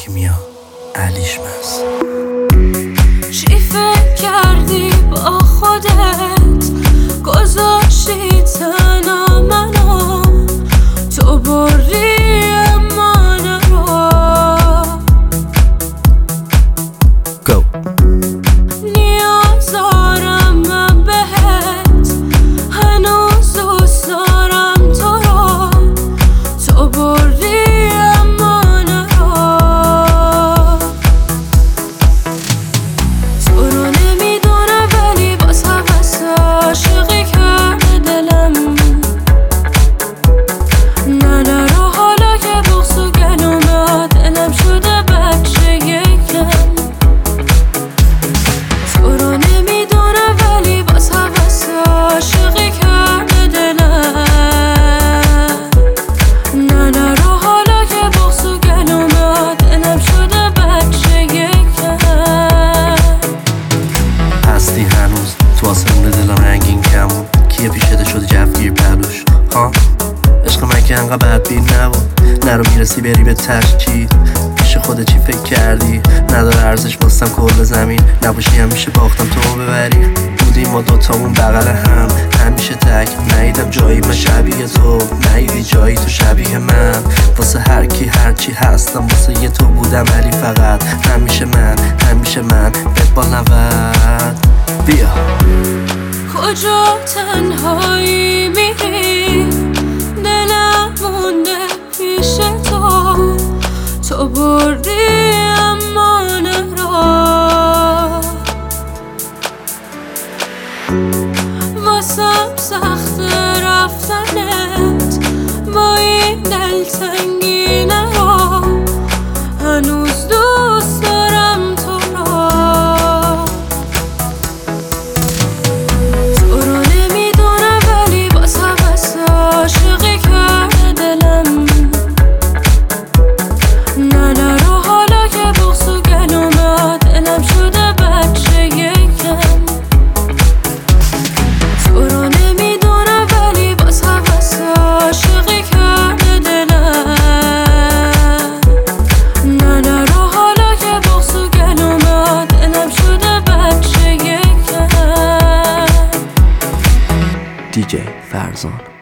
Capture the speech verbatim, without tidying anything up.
کیمیا علیشمس. چی فکر کردی با خودت گذاشتی تنها منو، تو بردی من رو. Go. نیاز دارم من بهت، هنوز دوست دارم تو رو، تو بردی من رو. تو رو نمیدونه ولی باز حوث عاشقی کرده دلم. نه نرو حالا که بغض و گلومه دلم شده بچه یکم. تو رو نمیدونه ولی باز حوث عاشقی کرده دلم. نه نرو حالا که بغض و گلومه دلم شده بچه یکم. هستی هنوز تو آسمون دلم رنگین کمون، کیه پیشده شده جفگیر پلوش ها؟ عشق من که انقدر بدبین نبود، نرو میرسی بری به تش. چی پیش خودت چی فکر کردی؟ نداره ارزش باستم کل زمین، نباشی همیشه باختم تو ببری. بودیم ما دوتامون بغل هم همیشه تک، ندیدم جایی من شبیه تو، ندیدی جایی تو شبیه من. واسه هر کی هر چی هستم واسه یه تو بودم، ولی فقط همیشه من همیشه من بهت با نود. بیا کجا تنهایی میری، دلم مونده پیش تو، تو بردی امان را. واسم سخت رفتنت با این دلتنگینه رو، هنوز دوست دارم تو را. تو رو نمیدونه ولی باز حوث عاشقی کرده دلم. نه نرو حالا که بغض و گلومه دلم شده بچه یکم. تو رو نمیدونه ولی باز حوث عاشقی کرده دلم. نه نرو حالا که بغض و گلومه دلم شده بچه یکم. دی جی فرزان.